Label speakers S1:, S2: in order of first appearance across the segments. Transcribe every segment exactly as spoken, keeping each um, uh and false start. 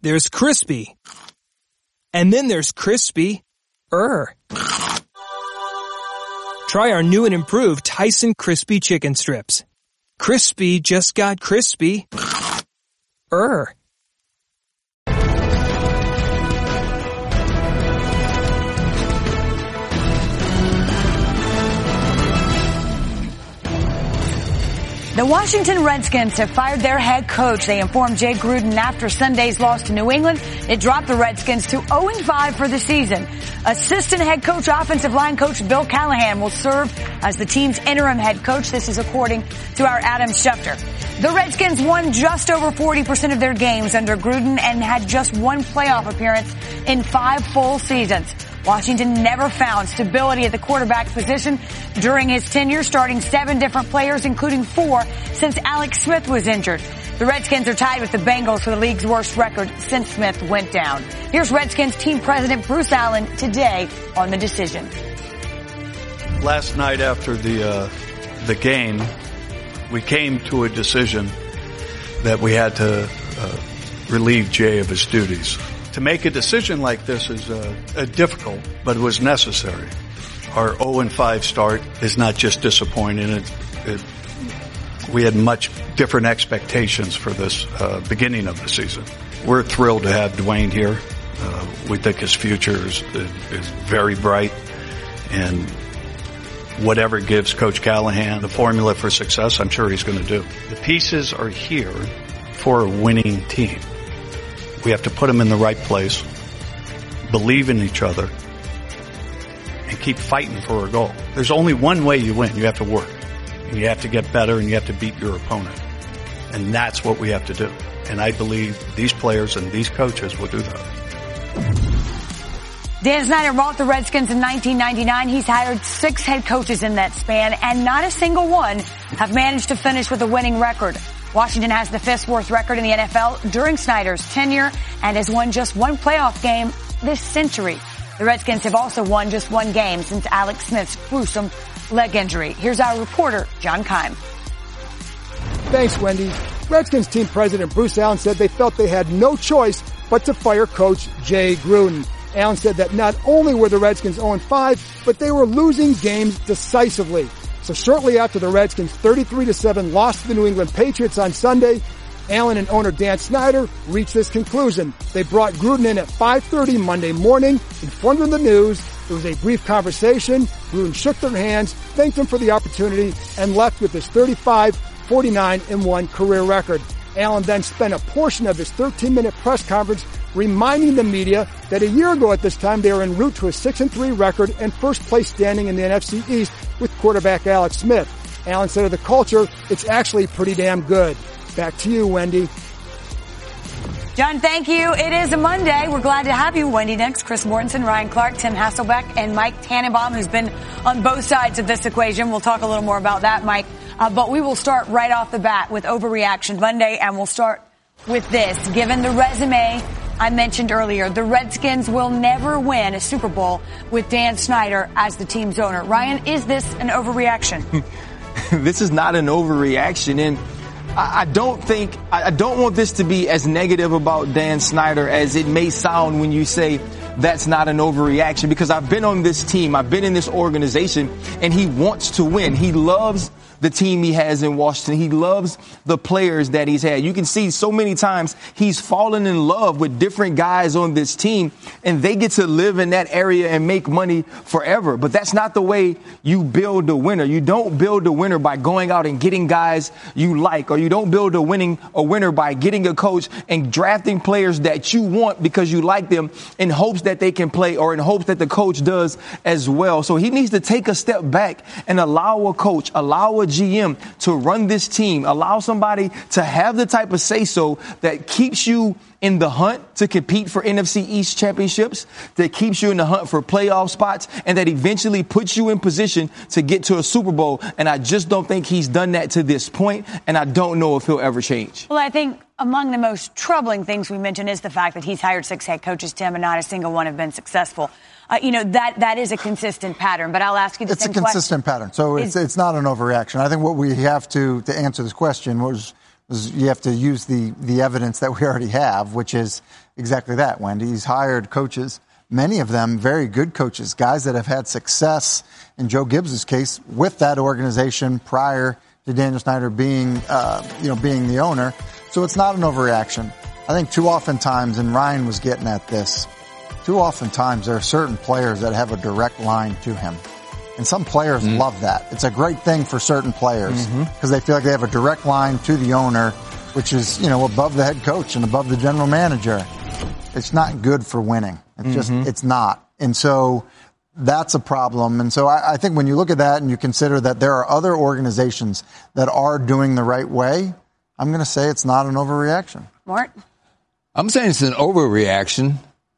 S1: There's crispy. And then there's crispy-er. Try our new and improved Tyson Crispy Chicken Strips. Crispy just got crispy-er.
S2: The Washington Redskins have fired their head coach. They informed Jay Gruden after Sunday's loss to New England. It dropped the Redskins to oh and five for the season. Assistant head coach, offensive line coach Bill Callahan will serve as the team's interim head coach. This is according to our Adam Schefter. The Redskins won just over forty percent of their games under Gruden and had just one playoff appearance in five full seasons. Washington never found stability at the quarterback position during his tenure, starting seven different players, including four since Alex Smith was injured. The Redskins are tied with the Bengals for the league's worst record since Smith went down. Here's Redskins team president Bruce Allen today on the decision.
S3: Last night after the uh, the game, we came to a decision that we had to uh, relieve Jay of his duties. To make a decision like this is uh, uh, difficult, but it was necessary. Our oh and five start is not just disappointing. It, it, we had much different expectations for this uh, beginning of the season. We're thrilled to have Dwayne here. Uh, we think his future is, is very bright, and whatever gives Coach Callahan the formula for success, I'm sure he's going to do. The pieces are here for a winning team. We have to put them in the right place, believe in each other, and keep fighting for a goal. There's only one way you win. You have to work. And you have to get better, and you have to beat your opponent. And that's what we have to do. And I believe these players and these coaches will do that.
S2: Dan Snyder bought the Redskins in nineteen ninety-nine. He's hired six head coaches in that span, and not a single one have managed to finish with a winning record. Washington has the fifth worst record in the N F L during Snyder's tenure and has won just one playoff game this century. The Redskins have also won just one game since Alex Smith's gruesome leg injury. Here's our reporter, John Keim.
S4: Thanks, Wendy. Redskins team president Bruce Allen said they felt they had no choice but to fire coach Jay Gruden. Allen said that not only were the Redskins oh and five, but they were losing games decisively. So shortly after the Redskins' thirty-three to seven loss to the New England Patriots on Sunday, Allen and owner Dan Snyder reached this conclusion. They brought Gruden in at five thirty Monday morning, informed him of the news. There was a brief conversation. Gruden shook their hands, thanked him for the opportunity, and left with his thirty-five, forty-nine and one career record. Allen then spent a portion of his thirteen-minute press conference reminding the media that a year ago at this time they were en route to a six and three record and first place standing in the N F C East with quarterback Alex Smith. Allen said of the culture, it's actually pretty damn good. Back to you, Wendy.
S2: John, thank you. It is a Monday. We're glad to have you. Wendy next, Chris Mortensen, Ryan Clark, Tim Hasselbeck, and Mike Tannenbaum, who's been on both sides of this equation. We'll talk a little more about that, Mike. Uh, but we will start right off the bat with Overreaction Monday, and we'll start with this. Given the resume I mentioned earlier, the Redskins will never win a Super Bowl with Dan Snyder as the team's owner. Ryan, is this an overreaction?
S5: This is not an overreaction, and I don't think, I don't want this to be as negative about Dan Snyder as it may sound when you say that's not an overreaction, because I've been on this team, I've been in this organization, and he wants to win. He loves the team he has in Washington. He loves the players that he's had. You can see so many times he's fallen in love with different guys on this team, and they get to live in that area and make money forever. But that's not the way you build a winner. You don't build a winner by going out and getting guys you like, or you don't build a winning a winner by getting a coach and drafting players that you want because you like them in hopes that they can play, or in hopes that the coach does as well. So he needs to take a step back and allow a coach, allow a G M to run this team, allow somebody to have the type of say-so that keeps you in the hunt to compete for N F C East championships, that keeps you in the hunt for playoff spots, and that eventually puts you in position to get to a Super Bowl. And I just don't think he's done that to this point, and I don't know if he'll ever change.
S2: Well, I think among the most troubling things we mentioned is the fact that he's hired six head coaches, Tim, and not a single one have been successful. Uh, you know, that that is a consistent pattern, but I'll ask you the
S6: it's
S2: same
S6: question. It's a consistent pattern, so it's, it's not an overreaction. I think what we have to, to answer this question was You have to use the, the evidence that we already have, which is exactly that, Wendy. He's hired coaches, many of them very good coaches, guys that have had success, in Joe Gibbs' case, with that organization prior to Daniel Snyder being, uh, you know, being the owner. So it's not an overreaction. I think too often times, and Ryan was getting at this, too often times there are certain players that have a direct line to him. And some players mm-hmm. love that. It's a great thing for certain players because mm-hmm. they feel like they have a direct line to the owner, which is, you know, above the head coach and above the general manager. It's not good for winning. It's mm-hmm. just, it's not. And so that's a problem. And so I, I think when you look at that and you consider that there are other organizations that are doing the right way, I'm going to say it's not an overreaction.
S2: Mort?
S7: I'm saying it's an overreaction.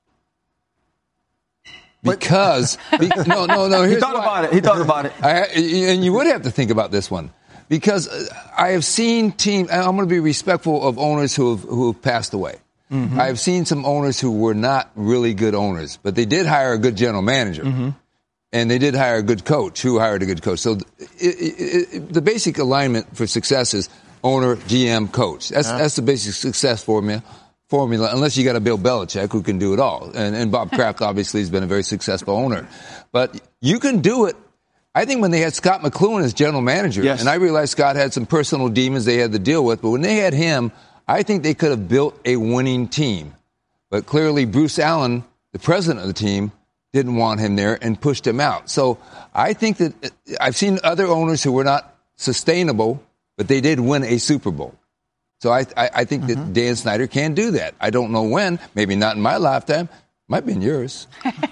S7: Because, be, no, no, no.
S5: He thought why. about it. He thought about it.
S7: I, and you would have to think about this one. Because I have seen teams, I'm going to be respectful of owners who have, who have passed away. Mm-hmm. I have seen some owners who were not really good owners, but they did hire a good general manager. Mm-hmm. And they did hire a good coach who hired a good coach. So it, it, it, the basic alignment for success is owner, G M, coach. That's, yeah. that's the basic success formula. Formula, unless you got a Bill Belichick who can do it all. And, and Bob Kraft obviously has been a very successful owner. But you can do it. I think when they had Scott McCloughan as general manager, yes. and I realized Scott had some personal demons they had to deal with, but when they had him, I think they could have built a winning team. But clearly Bruce Allen, the president of the team, didn't want him there and pushed him out. So I think that I've seen other owners who were not sustainable, but they did win a Super Bowl. So I, I, I think mm-hmm. that Dan Snyder can do that. I don't know when. Maybe not in my lifetime. Might be in yours.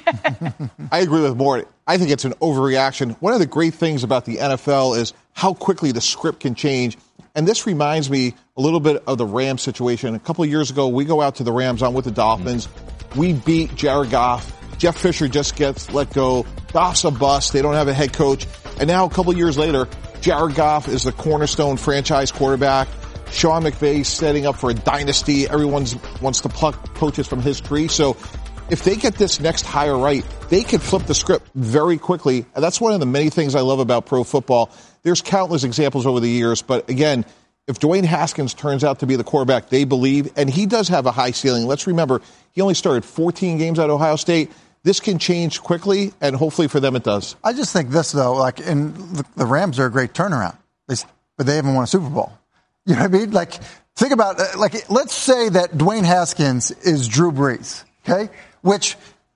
S8: I agree with Mort. I think it's an overreaction. One of the great things about the N F L is how quickly the script can change. And this reminds me a little bit of the Rams situation. A couple of years ago, we go out to the Rams. I'm with the Dolphins. Mm-hmm. We beat Jared Goff. Jeff Fisher just gets let go. Goff's a bust. They don't have a head coach. And now a couple of years later, Jared Goff is the cornerstone franchise quarterback. Sean McVay setting up for a dynasty. Everyone wants to pluck coaches from his tree. So if they get this next hire right, they could flip the script very quickly. And that's one of the many things I love about pro football. There's countless examples over the years. But again, if Dwayne Haskins turns out to be the quarterback they believe, and he does have a high ceiling. Let's remember, he only started fourteen games at Ohio State. This can change quickly, and hopefully for them it does.
S6: I just think this, though, like, and the Rams are a great turnaround, they, but they haven't won a Super Bowl. You know what I mean? Like, think about, like, let's say that Dwayne Haskins is Drew Brees, okay? Which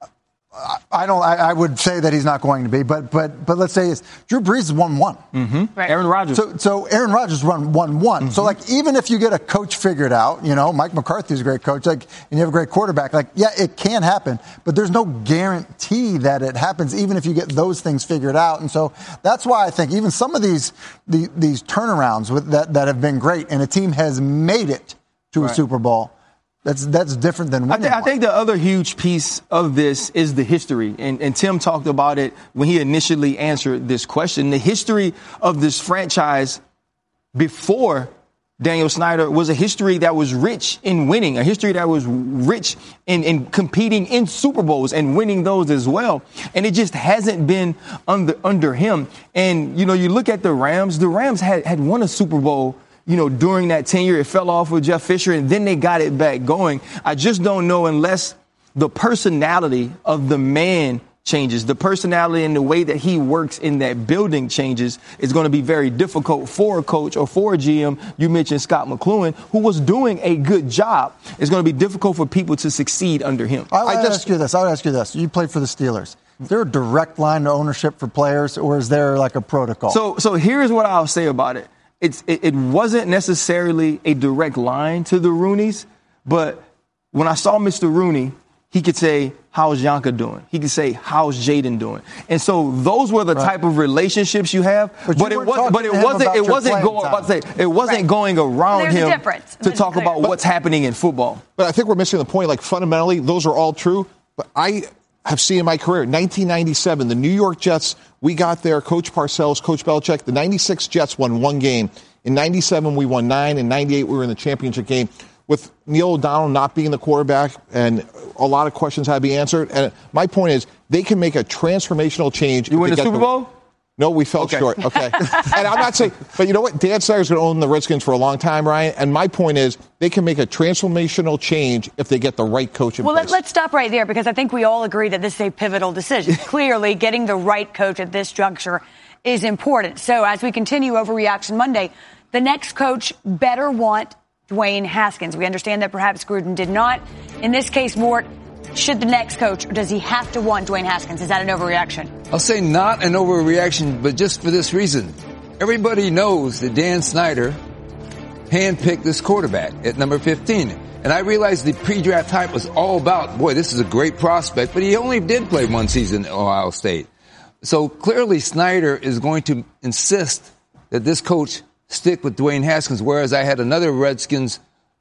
S6: I don't, I, I would say that he's not going to be, but, but, but let's say it's Drew Brees is one one.
S5: Mm-hmm. Right. Aaron Rodgers.
S6: So, so Aaron Rodgers run one one. Mm-hmm. So, like, even if you get a coach figured out, you know, Mike McCarthy's a great coach, like, and you have a great quarterback, like, yeah, it can happen, but there's no guarantee that it happens, even if you get those things figured out. And so that's why I think even some of these, the, these turnarounds with that, that have been great, and a team has made it to right. a Super Bowl. That's that's different than winning.
S5: I, th- I think the other huge piece of this is the history, and, and Tim talked about it when he initially answered this question. The history of this franchise before Daniel Snyder was a history that was rich in winning, a history that was rich in, in competing in Super Bowls and winning those as well. And it just hasn't been under under him. And, you know, you look at the Rams, the Rams had, had won a Super Bowl, you know, during that tenure. It fell off with Jeff Fisher, and then they got it back going. I just don't know unless the personality of the man changes, the personality and the way that he works in that building changes. It's going to be very difficult for a coach or for a G M. You mentioned Scott McCloughan, who was doing a good job. It's going to be difficult for people to succeed under him.
S6: I would ask you this. I would ask you this. You played for the Steelers. Is there a direct line to ownership for players, or is there like a protocol?
S5: So, so here's what I'll say about it. It's, it, it wasn't necessarily a direct line to the Rooneys, but when I saw Mister Rooney, he could say, how's Yanka doing? He could say, how's Jaden doing? And so those were the right. type of relationships you have. But, but you it was, but it wasn't, it wasn't going, about to say, it wasn't right. going around
S2: There's
S5: him
S2: to
S5: There's talk about but, what's happening in football.
S8: But I think we're missing the point. Like, fundamentally, those are all true. But I have seen in my career, nineteen ninety-seven, the New York Jets, we got there, Coach Parcells, Coach Belichick. The ninety-six Jets won one game. In ninety-seven, we won nine. In ninety-eight, we were in the championship game. With Neil O'Donnell not being the quarterback, and a lot of questions had to be answered. And my point is, they can make a transformational change.
S5: You win the Super Bowl?
S8: No, we fell
S9: okay.
S8: short. Okay. And I'm not saying, but you know what? Dan Snyder's going to own the Redskins for a long time, Ryan. And my point is they can make a transformational change if they get the right coach in
S2: well,
S8: place.
S2: Well, let's stop right there because I think we all agree that this is a pivotal decision. Clearly, getting the right coach at this juncture is important. So as we continue Overreaction Monday, the next coach better want Dwayne Haskins. We understand that perhaps Gruden did not. In this case, Mort, should the next coach, or does he have to want Dwayne Haskins? Is that an overreaction?
S7: I'll say not an overreaction, but just for this reason. Everybody knows that Dan Snyder handpicked this quarterback at number fifteen. And I realized the pre-draft hype was all about, boy, this is a great prospect, but he only did play one season at Ohio State. So clearly Snyder is going to insist that this coach stick with Dwayne Haskins, whereas I had another Redskins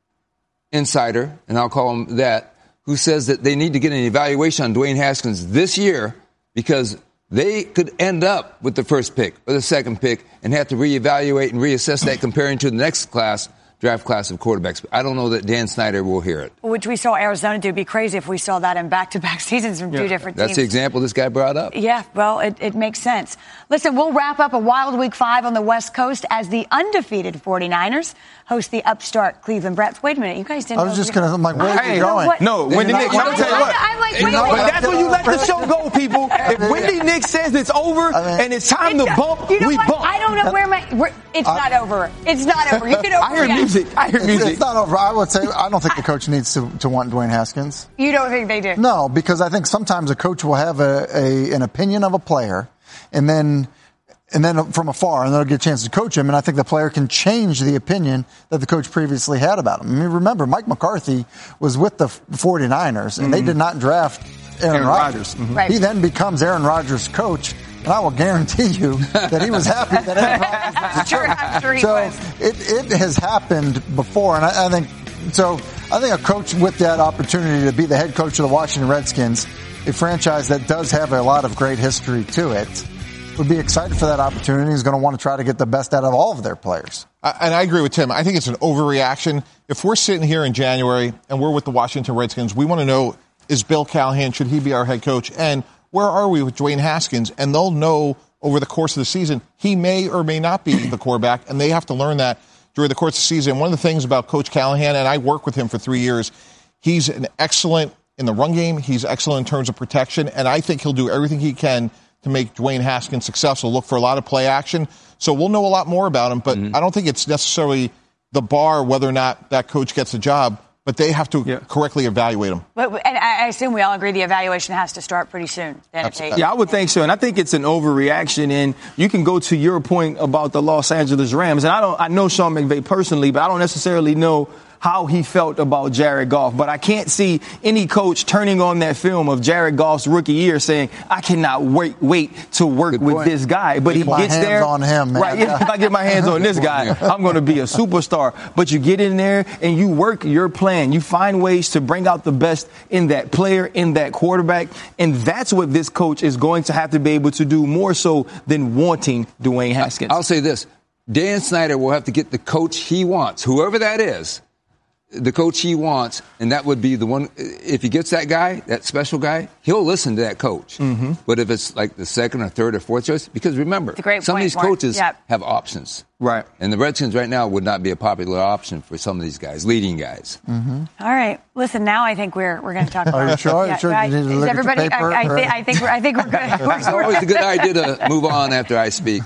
S7: insider, and I'll call him that, who says that they need to get an evaluation on Dwayne Haskins this year because they could end up with the first pick or the second pick and have to reevaluate and reassess that comparing to the next class, draft class of quarterbacks. I don't know that Dan Snyder will hear it.
S2: Which we saw Arizona do. It'd be crazy if we saw that in back-to-back seasons from yeah. two different
S7: That's
S2: teams.
S7: That's the example this guy brought up.
S2: Yeah, well, it, it makes sense. Listen, we'll wrap up a wild week five on the West Coast as the undefeated forty-niners host the upstart Cleveland Browns. Wait a minute, you guys didn't
S6: I was just going to, I'm like, where are you going?
S9: What? No, Wendy Nick, let me tell you what. I'm like, wait,
S2: no,
S9: but that's when you let the show go, people. If Wendy Nick says it's over I mean, and it's time it's, to bump,
S2: you know
S9: we
S2: what?
S9: bump.
S2: I don't know where my, where, it's uh, not over. It's not over. You can overreact.
S9: I hear music. I hear music.
S6: It's, it's not over. I would say, I don't think the coach needs to, to want Dwayne Haskins.
S2: You don't think they do?
S6: No, because I think sometimes a coach will have a, a an opinion of a player and then and then from afar, and they'll get a chance to coach him, and I think the player can change the opinion that the coach previously had about him. I mean, remember, Mike McCarthy was with the forty-niners, and mm-hmm. they did not draft Aaron, Aaron Rodgers.
S9: Mm-hmm.
S2: Right.
S6: He then becomes Aaron Rodgers' coach, and I will guarantee you that he was happy that Aaron Rodgers was
S2: sure, I'm sure he
S6: so
S2: was.
S6: It, it has happened before, and I, I think so. I think a coach with that opportunity to be the head coach of the Washington Redskins, a franchise that does have a lot of great history to it, would be excited for that opportunity. He's going to want to try to get the best out of all of their players.
S8: Uh, and I agree with Tim. I think it's an overreaction. If we're sitting here in January and we're with the Washington Redskins, we want to know, is Bill Callahan, should he be our head coach? And where are we with Dwayne Haskins? And they'll know over the course of the season, he may or may not be the quarterback, and they have to learn that during the course of the season. One of the things about Coach Callahan, and I worked with him for three years, he's an excellent in the run game. He's excellent in terms of protection, and I think he'll do everything he can to make Dwayne Haskins successful. Look for a lot of play action. So we'll know a lot more about him, but mm-hmm. I don't think it's necessarily the bar whether or not that coach gets a job, but they have to yeah. correctly evaluate him.
S2: But, and I assume we all agree the evaluation has to start pretty soon.
S9: Yeah, I would think so. And I think it's an overreaction. And you can go to your point about the Los Angeles Rams. And I don't, I know Sean McVay personally, but I don't necessarily know how he felt about Jared Goff. But I can't see any coach turning on that film of Jared Goff's rookie year saying, I cannot wait wait to work with this guy. But
S6: get
S9: he gets there.
S6: On him, man.
S9: Right. If I get my hands on this guy, I'm going to be a superstar. But you get in there and you work your plan. You find ways to bring out the best in that player, in that quarterback. And that's what this coach is going to have to be able to do more so than wanting Dwayne Haskins.
S7: I'll say this. Dan Snyder will have to get the coach he wants, whoever that is. The coach he wants, and that would be the one. If he gets that guy, that special guy, he'll listen to that coach. Mm-hmm. But if it's like the second or third or fourth choice, because remember, some
S2: point,
S7: of these
S2: Mark.
S7: coaches
S2: yep.
S7: have options.
S9: Right.
S7: And the Redskins right now would not be a popular option for some of these guys, leading guys.
S6: Mm-hmm.
S2: All right. Listen, now I think we're we're going to talk about
S6: Are you sure?
S2: Yeah,
S6: sure
S2: right.
S6: you need to look
S2: everybody,
S6: at the paper,
S2: I, I,
S6: or...
S2: th- I think we're I think we're good. We're,
S7: It's always a good idea to move on after I speak.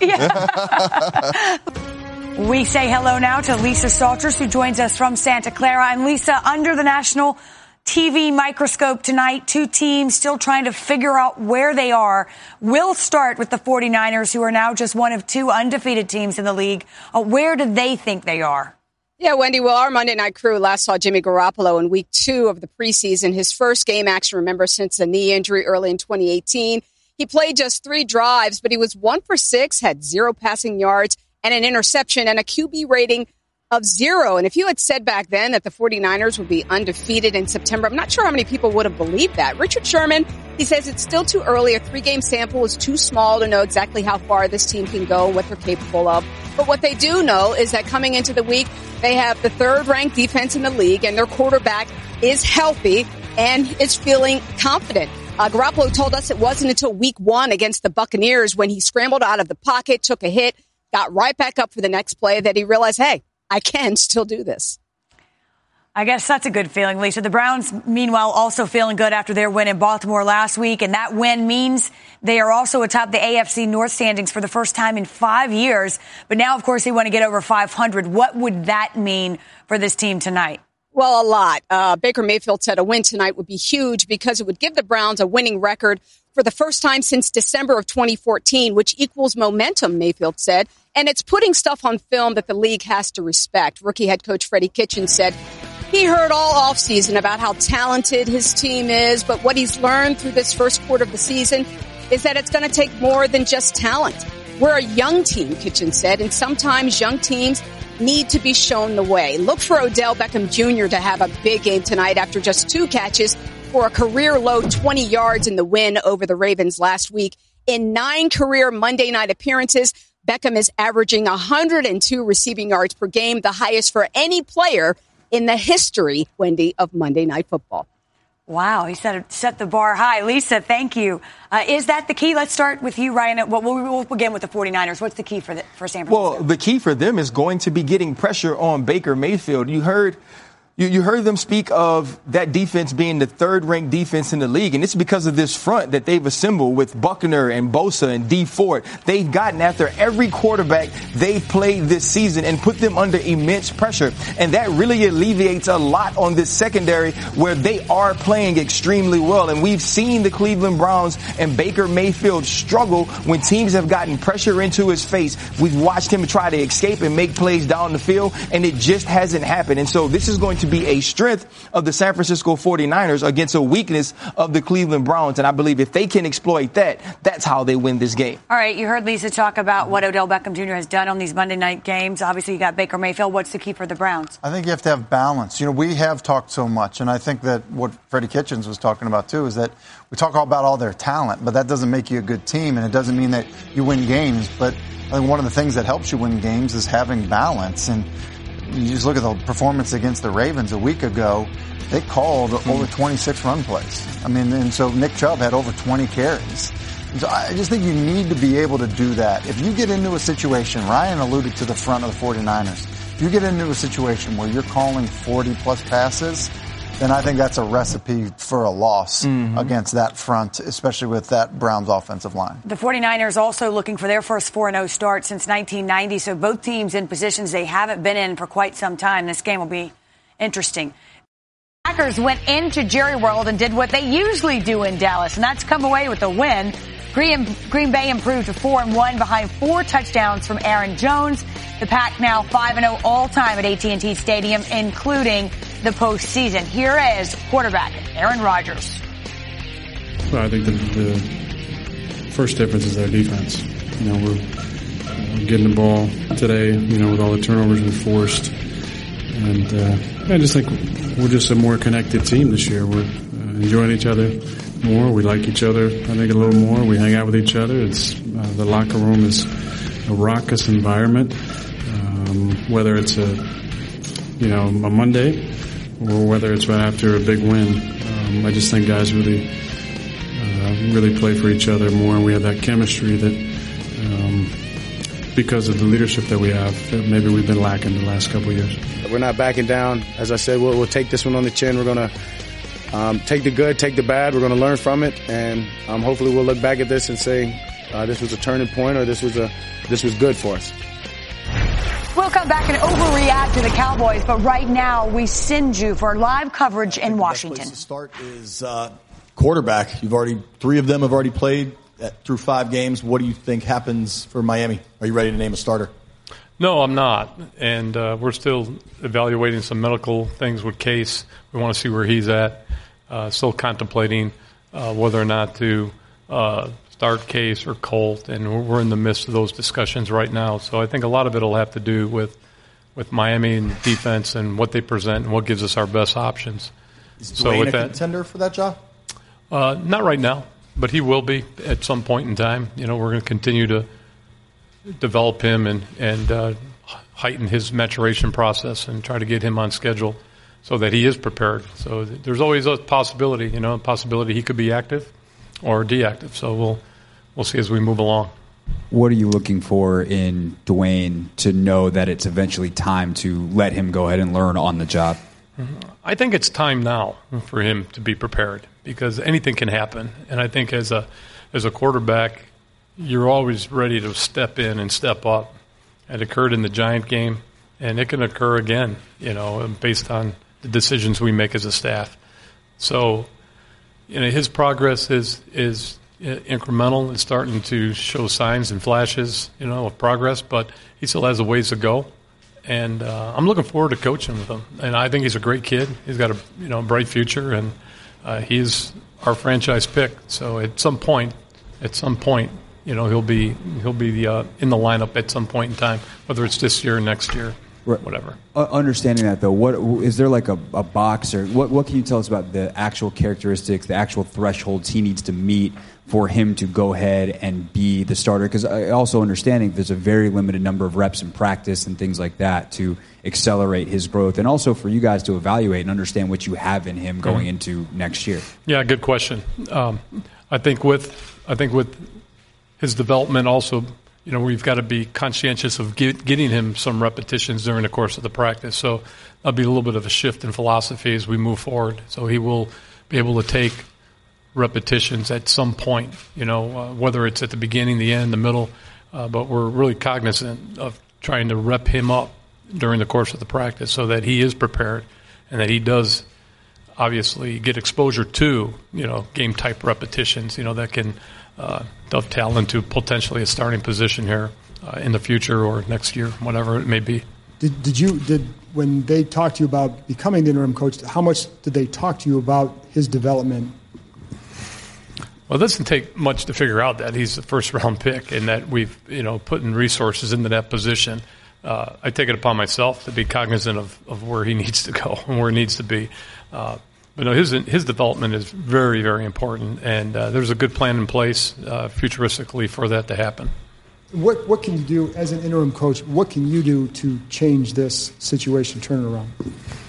S2: Yeah. We say hello now to Lisa Salters, who joins us from Santa Clara. And Lisa, under the national T V microscope tonight, two teams still trying to figure out where they are. We'll start with the forty-niners, who are now just one of two undefeated teams in the league. Uh, where do they think they are?
S10: Yeah, Wendy, well, our Monday Night Crew last saw Jimmy Garoppolo in week two of the preseason, his first game action, remember, since a knee injury early in twenty eighteen. He played just three drives, but he was one for six, had zero passing yards, and an interception, and a Q B rating of zero. And if you had said back then that the forty-niners would be undefeated in September, I'm not sure how many people would have believed that. Richard Sherman, he says it's still too early. A three-game sample is too small to know exactly how far this team can go and what they're capable of. But what they do know is that coming into the week, they have the third-ranked defense in the league, and their quarterback is healthy and is feeling confident. Uh, Garoppolo told us it wasn't until week one against the Buccaneers when he scrambled out of the pocket, took a hit, got right back up for the next play that he realized, hey, I can still do this.
S2: I guess that's a good feeling, Lisa. The Browns, meanwhile, also feeling good after their win in Baltimore last week. And that win means they are also atop the A F C North standings for the first time in five years. But now, of course, they want to get over five hundred. What would that mean for this team tonight?
S10: Well, a lot. Uh, Baker Mayfield said a win tonight would be huge because it would give the Browns a winning record for the first time since December of twenty fourteen, which equals momentum, Mayfield said. And it's putting stuff on film that the league has to respect. Rookie head coach Freddie Kitchens said he heard all offseason about how talented his team is, but what he's learned through this first quarter of the season is that it's going to take more than just talent. We're a young team, Kitchens said, and sometimes young teams need to be shown the way. Look for Odell Beckham Junior to have a big game tonight after just two catches for a career-low twenty yards in the win over the Ravens last week. In nine career Monday night appearances, Beckham is averaging one hundred two receiving yards per game, the highest for any player in the history, Wendy, of Monday Night Football.
S2: Wow, he set, set the bar high. Lisa, thank you. Uh, is that the key? Let's start with you, Ryan. We'll, we'll begin with the 49ers. What's the key for, the, for San Francisco?
S9: Well, the key for them is going to be getting pressure on Baker Mayfield. You heard you, you heard them speak of that defense being the third-ranked defense in the league, and it's because of this front that they've assembled with Buckner and Bosa and Dee Ford. They've gotten after every quarterback they've played this season and put them under immense pressure, and that really alleviates a lot on this secondary where they are playing extremely well. And we've seen the Cleveland Browns and Baker Mayfield struggle when teams have gotten pressure into his face. We've watched him try to escape and make plays down the field, and it just hasn't happened. And so this is going to be a strength of the San Francisco 49ers against a weakness of the Cleveland Browns. And I believe if they can exploit that, that's how they win this game.
S2: All right, you heard Lisa talk about what Odell Beckham Junior has done on these Monday night games. Obviously, you got Baker Mayfield. What's the key for the Browns?
S6: I think you have to have balance. You know, we have talked so much, and I think that what Freddie Kitchens was talking about, too, is that we talk all about all their talent, but that doesn't make you a good team, and it doesn't mean that you win games. But I think one of the things that helps you win games is having balance. And you just look at the performance against the Ravens a week ago. They called over twenty-six run plays. I mean, and so Nick Chubb had over twenty carries. And so I just think you need to be able to do that. If you get into a situation, Ryan alluded to the front of the 49ers, if you get into a situation where you're calling forty-plus passes, then I think that's a recipe for a loss mm-hmm. against that front, especially with that Browns offensive line.
S2: The 49ers also looking for their first four and oh start since nineteen ninety, so both teams in positions they haven't been in for quite some time. This game will be interesting. Packers went into Jerry World and did what they usually do in Dallas, and that's come away with a win. Green, Green Bay improved to four and one behind four touchdowns from Aaron Jones. The Pack now five and oh all-time at A T and T Stadium, including the postseason. Here is quarterback Aaron Rodgers.
S11: Well, I think the, the first difference is our defense. You know, we're, we're getting the ball today, you know, with all the turnovers we forced. And uh, I just think we're just a more connected team this year. We're uh, enjoying each other more. We like each other, I think, a little more. We hang out with each other. It's uh, the locker room is a raucous environment. Um, whether it's a, you know, a Monday or whether it's right after a big win, um, I just think guys really, uh, really play for each other more, and we have that chemistry that, um, because of the leadership that we have, that maybe we've been lacking the last couple of years.
S12: We're not backing down. As I said, we'll, we'll take this one on the chin. We're going to um, take the good, take the bad. We're going to learn from it, and um, hopefully we'll look back at this and say uh, this was a turning point, or this was a this was good for us.
S2: We'll come back and overreact to the Cowboys, but right now we send you for live coverage in Washington.
S13: The best place to start is uh, quarterback. You've already three of them have already played at, through five games. What do you think happens for Miami? Are you ready to name a starter?
S14: No, I'm not, and uh, we're still evaluating some medical things with Case. We want to see where he's at. Uh, still contemplating uh, whether or not to uh, start Case or Colt, and we're in the midst of those discussions right now. So I think a lot of it will have to do with with Miami and defense and what they present and what gives us our best options.
S13: Is
S14: so
S13: Dwayne
S14: with
S13: a
S14: that,
S13: contender for that job?
S14: Uh, not right now, but he will be at some point in time. You know, we're going to continue to develop him and and uh, heighten his maturation process and try to get him on schedule so that he is prepared. So there's always a possibility, you know, a possibility he could be active. or deactive. So we'll we'll see as we move along.
S15: What are you looking for in Dwayne to know that it's eventually time to let him go ahead and learn on the job?
S14: I think it's time now for him to be prepared because anything can happen. And I think as a as a quarterback, you're always ready to step in and step up. It occurred in the Giant game, and it can occur again, you know, based on the decisions we make as a staff. So, you know, his progress is is incremental. It's starting to show signs and flashes, you know, of progress, but he still has a ways to go. And uh, I'm looking forward to coaching with him. And I think he's a great kid. He's got a you know bright future, and uh, he's our franchise pick. So at some point, at some point, you know, he'll be he'll be the, uh, in the lineup at some point in time, whether it's this year or next year. Whatever.
S15: Uh, understanding that, though, what is there like a, a box or what? What can you tell us about the actual characteristics, the actual thresholds he needs to meet for him to go ahead and be the starter? Because I also understanding there's a very limited number of reps in practice and things like that to accelerate his growth, and also for you guys to evaluate and understand what you have in him going mm-hmm. into next year.
S14: Yeah, good question. Um, I think with I think with his development also. You know, we've got to be conscientious of get, getting him some repetitions during the course of the practice. So that'll be a little bit of a shift in philosophy as we move forward. So he will be able to take repetitions at some point, you know, uh, whether it's at the beginning, the end, the middle. Uh, but we're really cognizant of trying to rep him up during the course of the practice so that he is prepared and that he does obviously get exposure to, you know, game-type repetitions, you know, that can – Uh, dovetail into potentially a starting position here uh, in the future or next year, whatever it may be.
S4: Did, did you did when they talked to you about becoming the interim coach? How much did they talk to you about his development?
S14: Well, it doesn't take much to figure out that he's a first round pick and that we've you know put in resources into that position. Uh, I take it upon myself to be cognizant of, of where he needs to go and where he needs to be. Uh, But no, his his development is very, very important, and uh, there's a good plan in place uh, futuristically for that to happen.
S4: What what can you do as an interim coach? What can you do to change this situation, turn it around?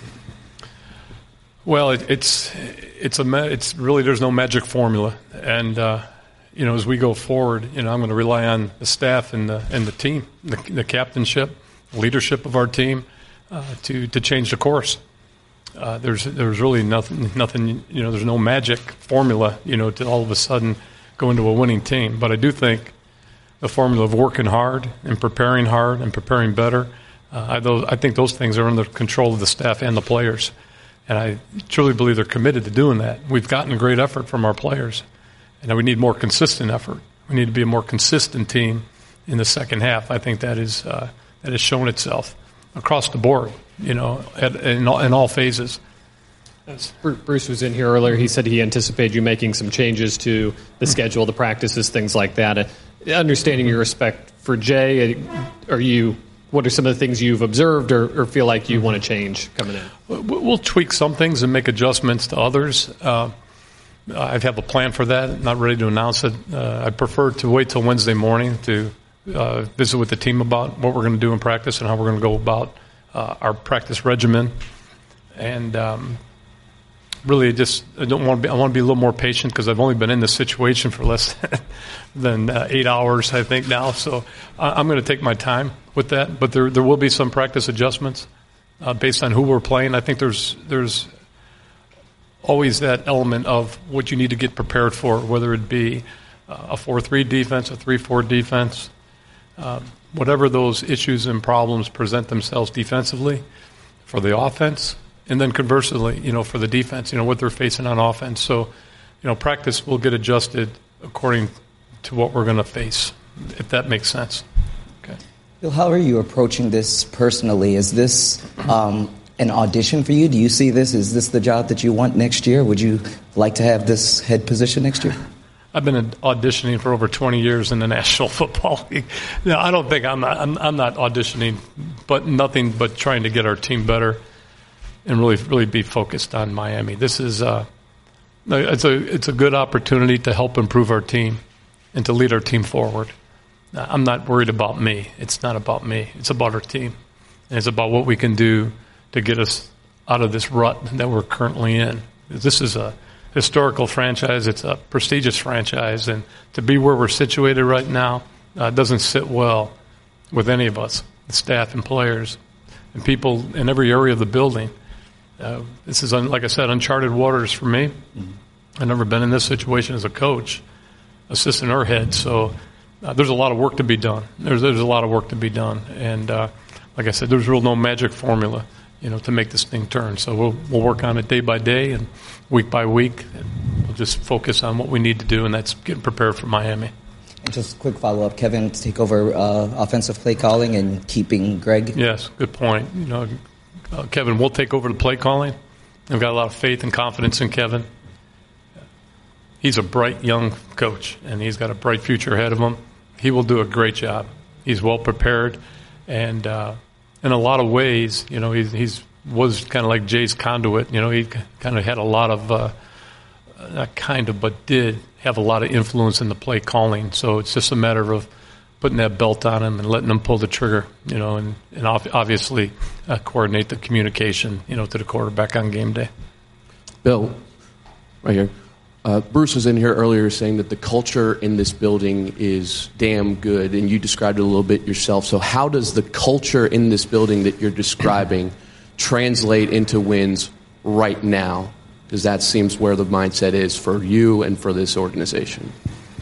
S14: Well, it, it's it's a it's really there's no magic formula, and uh, you know as we go forward, you know I'm going to rely on the staff and the and the team, the, the captainship, leadership of our team, uh, to to change the course. Uh, there's there's really nothing nothing you know there's no magic formula you know to all of a sudden go into a winning team, but I do think the formula of working hard and preparing hard and preparing better uh, I, those, I think those things are under control of the staff and the players, and I truly believe they're committed to doing that. We've gotten a great effort from our players, and we need more consistent effort. We need to be a more consistent team in the second half. I think that is uh, that has shown itself across the board. You know, at, in, all, in all phases.
S16: Bruce was in here earlier. He said he anticipated you making some changes to the schedule, the practices, things like that. Uh, understanding your respect for Jay, are you? What are some of the things you've observed or, or feel like you want to change coming in?
S14: We'll tweak some things and make adjustments to others. Uh, I have a plan for that. I'm not ready to announce it. Uh, I prefer to wait till Wednesday morning to uh, visit with the team about what we're going to do in practice and how we're going to go about Uh, our practice regimen, and um, really, just I don't want to be. I want to be a little more patient because I've only been in this situation for less than uh, eight hours, I think now. So uh, I'm going to take my time with that. But there there will be some practice adjustments uh, based on who we're playing. I think there's there's always that element of what you need to get prepared for, whether it be uh, a four three defense, a three four defense. Um, Whatever those issues and problems present themselves defensively for the offense, and then conversely, you know, for the defense, you know, what they're facing on offense. So, you know, practice will get adjusted according to what we're going to face, if that makes sense. Okay.
S17: Bill, how are you approaching this personally? Is this um, an audition for you? Do you see this? Is this the job that you want next year? Would you like to have this head position next year?
S14: I've been auditioning for over twenty years in the National Football League. No, I don't think I'm not, I'm, I'm not auditioning, but nothing but trying to get our team better and really really be focused on Miami. This is uh, it's a it's a good opportunity to help improve our team and to lead our team forward. I'm not worried about me. It's not about me. It's about our team, and it's about what we can do to get us out of this rut that we're currently in. This is a historical franchise. It's a prestigious franchise. And to be where we're situated right now uh, doesn't sit well with any of us, the staff and players and people in every area of the building. Uh, this is, un, like I said, uncharted waters for me. Mm-hmm. I've never been in this situation as a coach, assistant or head. So uh, there's a lot of work to be done. There's, there's a lot of work to be done. And uh, like I said, there's real no magic formula, you know, to make this thing turn. So we'll we'll work on it day by day and week by week. And we'll just focus on what we need to do, and that's getting prepared for Miami.
S17: And just a quick follow-up, Kevin, to take over uh, offensive play calling and keeping Greg?
S14: Yes, good point. You know, uh, Kevin will take over the play calling. I've got a lot of faith and confidence in Kevin. He's a bright young coach, and he's got a bright future ahead of him. He will do a great job. He's well prepared, and uh, in a lot of ways, you know, he's, he's was kind of like Jay's conduit. You know, he kind of had a lot of, uh, not kind of, but did have a lot of influence in the play calling. So it's just a matter of putting that belt on him and letting him pull the trigger, you know, and, and obviously uh, coordinate the communication, you know, to the quarterback on game day.
S18: Bill, right here. Uh, Bruce was in here earlier saying that the culture in this building is damn good, and you described it a little bit yourself. So how does the culture in this building that you're describing translate into wins right now? Because that seems where the mindset is for you and for this organization.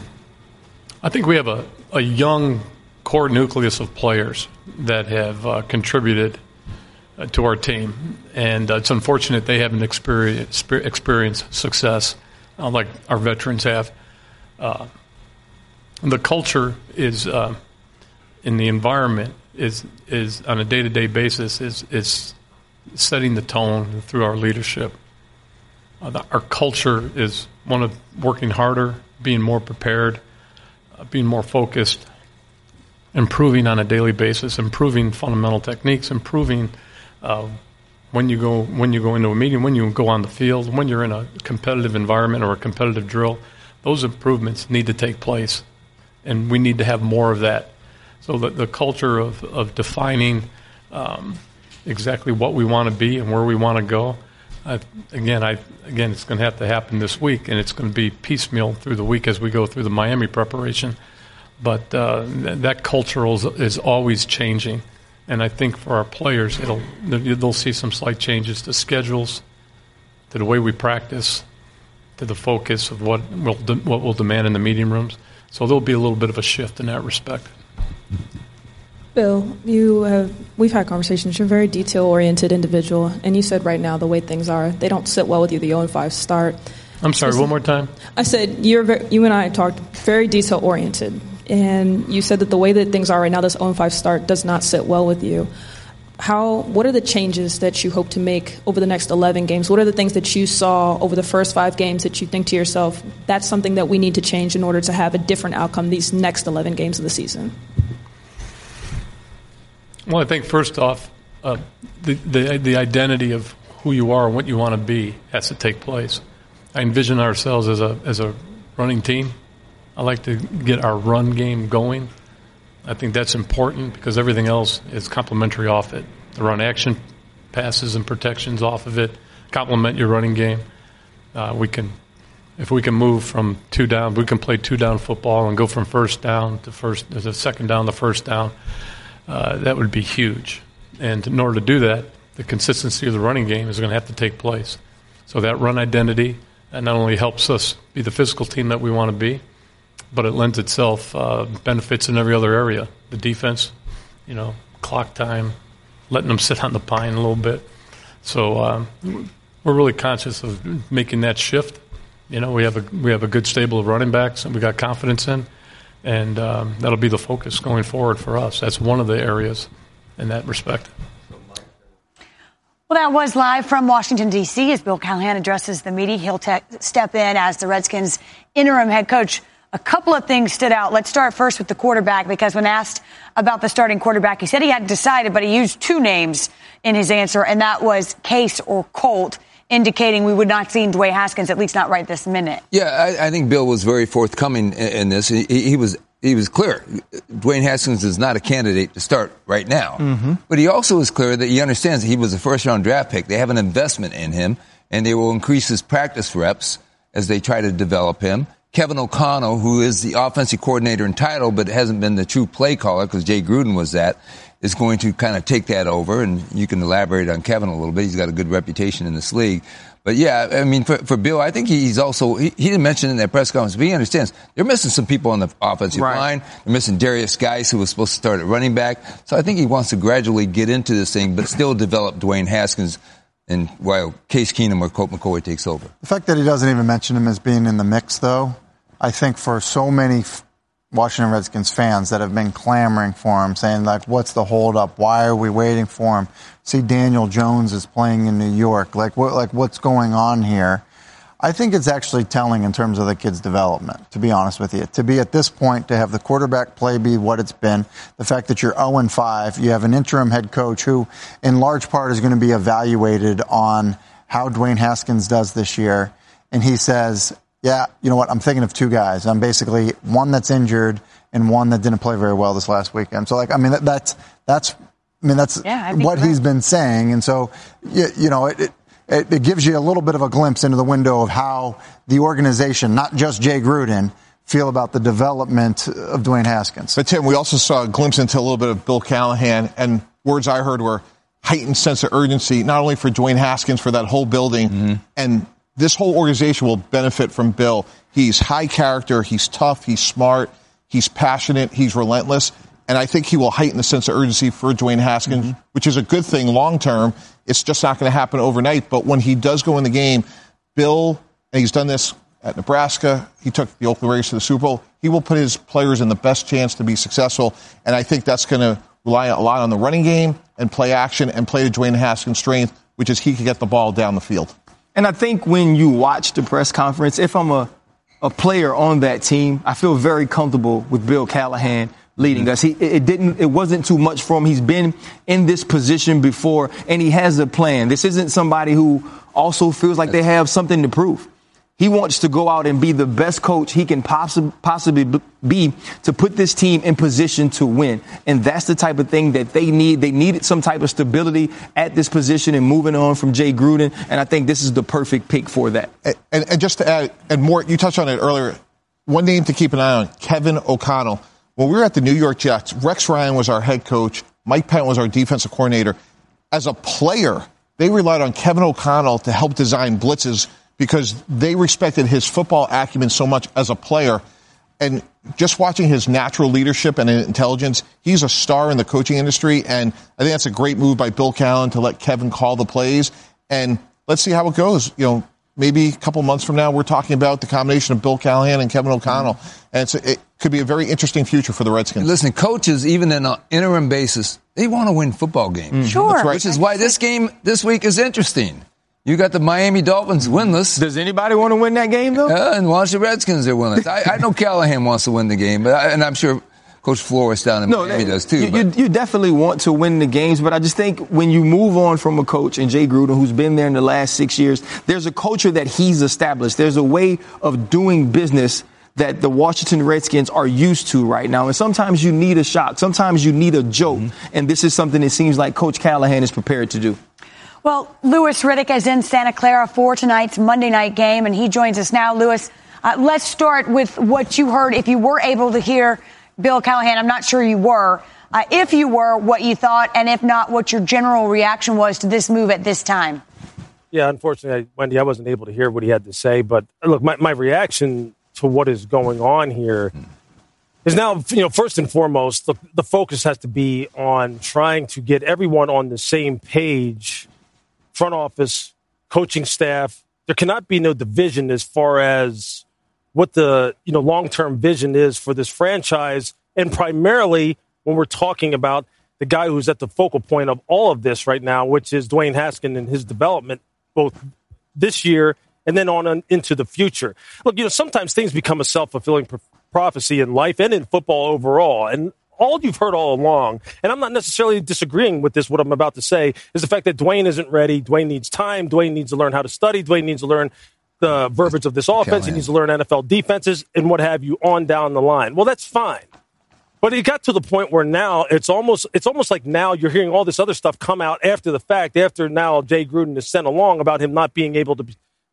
S14: I think we have a, a young core nucleus of players that have uh, contributed uh, to our team, and uh, it's unfortunate they haven't experienced, experienced success uh, like our veterans have. Uh, the culture is uh, in the environment is is on a day-to-day basis is is setting the tone through our leadership. Uh, the, our culture is one of working harder, being more prepared, uh, being more focused, improving on a daily basis, improving fundamental techniques, improving uh, when you go when you go into a meeting, when you go on the field, when you're in a competitive environment or a competitive drill. Those improvements need to take place, and we need to have more of that. So the, the culture of, of defining um, exactly what we want to be and where we want to go. I, again, I again, it's going to have to happen this week, and it's going to be piecemeal through the week as we go through the Miami preparation. But uh, th- that culture is, is always changing, and I think for our players, it'll they'll see some slight changes to schedules, to the way we practice, to the focus of what will de- what we'll demand in the meeting rooms. So there'll be a little bit of a shift in that respect.
S19: Bill, you have, we've had conversations. You're a very detail-oriented individual, and you said right now the way things are, they don't sit well with you, the oh and five start.
S14: I'm sorry, so, one more time?
S19: I said you're very, you and I talked very detail-oriented, and you said that the way that things are right now, this oh and five start does not sit well with you. How? What are the changes that you hope to make over the next eleven games? What are the things that you saw over the first five games that you think to yourself, that's something that we need to change in order to have a different outcome these next eleven games of the season?
S14: Well, I think first off, uh, the, the the identity of who you are and what you want to be has to take place. I envision ourselves as a as a running team. I like to get our run game going. I think that's important because everything else is complementary off it. The run action, passes and protections off of it complement your running game. Uh, we can, if we can move from two down, we can play two down football and go from first down to first, to second down to first down. Uh, that would be huge. And in order to do that, the consistency of the running game is going to have to take place. So that run identity that not only helps us be the physical team that we want to be, but it lends itself uh, benefits in every other area. The defense, you know, clock time, letting them sit on the pine a little bit. So um, we're really conscious of making that shift. You know, we have a we have a good stable of running backs that we got confidence in. And um, that'll be the focus going forward for us. That's one of the areas in that respect.
S2: Well, that was live from Washington, D C as Bill Callahan addresses the media. He'll te- step in as the Redskins' interim head coach. A couple of things stood out. Let's start first with the quarterback, because when asked about the starting quarterback, he said he hadn't decided, but he used two names in his answer, and that was Case or Colt, indicating we would not see Dwayne Haskins, at least not right this minute.
S7: Yeah, I, I think Bill was very forthcoming in, in this. He, he was he was clear. Dwayne Haskins is not a candidate to start right now. Mm-hmm. But he also was clear that he understands that he was a first-round draft pick. They have an investment in him, and they will increase his practice reps as they try to develop him. Kevin O'Connell, who is the offensive coordinator in title but hasn't been the true play caller because Jay Gruden was that, is going to kind of take that over. And you can elaborate on Kevin a little bit. He's got a good reputation in this league. But, yeah, I mean, for, for Bill, I think he's also he, – he didn't mention in that press conference, but he understands they're missing some people on the offensive
S9: right.
S7: line. They're missing Darius Geis, who was supposed to start at running back. So I think he wants to gradually get into this thing but still develop Dwayne Haskins and while Case Keenum or Colt McCoy takes over.
S6: The fact that he doesn't even mention him as being in the mix, though, I think for so many Washington Redskins fans that have been clamoring for him, saying, like, what's the holdup? Why are we waiting for him? See, Daniel Jones is playing in New York. Like, what, like what's going on here? I think it's actually telling in terms of the kid's development, to be honest with you. To be at this point, to have the quarterback play be what it's been, the fact that you're oh and five, you have an interim head coach who, in large part, is going to be evaluated on how Dwayne Haskins does this year. And he says, yeah, you know what, I'm thinking of two guys. I'm basically one that's injured and one that didn't play very well this last weekend. So, like, I mean, that, that's, that's, I mean, that's
S2: yeah,
S6: what he's been saying. And so, you, you know, it, it It, it gives you a little bit of a glimpse into the window of how the organization, not just Jay Gruden, feel about the development of Dwayne Haskins.
S8: But, Tim, we also saw a glimpse into a little bit of Bill Callahan, and words I heard were heightened sense of urgency, not only for Dwayne Haskins, for that whole building. Mm-hmm. And this whole organization will benefit from Bill. He's high character, he's tough, he's smart, he's passionate, he's relentless. And I think he will heighten the sense of urgency for Dwayne Haskins, mm-hmm. which is a good thing long term. It's just not going to happen overnight. But when he does go in the game, Bill, and he's done this at Nebraska, he took the Oakland Raiders to the Super Bowl, he will put his players in the best chance to be successful. And I think that's going to rely a lot on the running game and play action and play to Dwayne Haskins' strength, which is he can get the ball down the field.
S9: And I think when you watch the press conference, if I'm a, a player on that team, I feel very comfortable with Bill Callahan leading us. He, it didn't, it wasn't too much for him. He's been in this position before, and he has a plan. This isn't somebody who also feels like they have something to prove. He wants to go out and be the best coach he can possi- possibly be to put this team in position to win. And that's the type of thing that they need. They needed some type of stability at this position and moving on from Jay Gruden. And I think this is the perfect pick for that.
S8: And, and, and just to add, and more, you touched on it earlier, one name to keep an eye on, Kevin O'Connell. When we were at the New York Jets, Rex Ryan was our head coach. Mike Pent was our defensive coordinator. As a player, they relied on Kevin O'Connell to help design blitzes because they respected his football acumen so much as a player. And just watching his natural leadership and intelligence, he's a star in the coaching industry. And I think that's a great move by Bill Callahan to let Kevin call the plays. And let's see how it goes. You know, maybe a couple months from now, we're talking about the combination of Bill Callahan and Kevin O'Connell. And it's, it could be a very interesting future for the Redskins.
S7: Listen, coaches, even on an interim basis, they want to win football games.
S2: Mm. Sure.
S7: That's right. Which is why this game this week is interesting. You got the Miami Dolphins winless.
S9: Does anybody want to win that game, though?
S7: Uh, and Washington Redskins are winless. I, I know Callahan wants to win the game, but I, and I'm sure Coach Flores down in no, Miami that, does too.
S9: You, you, you definitely want to win the games, but I just think when you move on from a coach and Jay Gruden, who's been there in the last six years, there's a culture that he's established. There's a way of doing business that the Washington Redskins are used to right now. And sometimes you need a shock. Sometimes you need a joke. Mm-hmm. And this is something that seems like Coach Callahan is prepared to do.
S2: Well, Louis Riddick is in Santa Clara for tonight's Monday night game, and he joins us now. Louis, uh, let's start with what you heard. If you were able to hear Bill Callahan, I'm not sure you were. Uh, if you were, what you thought, and if not, what your general reaction was to this move at this time.
S20: Yeah, unfortunately, Wendy, I wasn't able to hear what he had to say. But, look, my, my reaction to what is going on here is now, you know, first and foremost, the, the focus has to be on trying to get everyone on the same page, front office, coaching staff. There cannot be no division as far as what the, you know, long-term vision is for this franchise. And primarily when we're talking about the guy who's at the focal point of all of this right now, which is Dwayne Haskins and his development, both this year and then on into the future. Look, you know, sometimes things become a self-fulfilling prophecy in life and in football overall. And all you've heard all along, and I'm not necessarily disagreeing with this, what I'm about to say, is the fact that Dwayne isn't ready. Dwayne needs time. Dwayne needs to learn how to study. Dwayne needs to learn the verbiage of this offense. Callahan. He needs to learn N F L defenses and what have you on down the line. Well, that's fine. But it got to the point where now it's almost it's almost like now you're hearing all this other stuff come out after the fact, after now Jay Gruden is sent along about him not being able to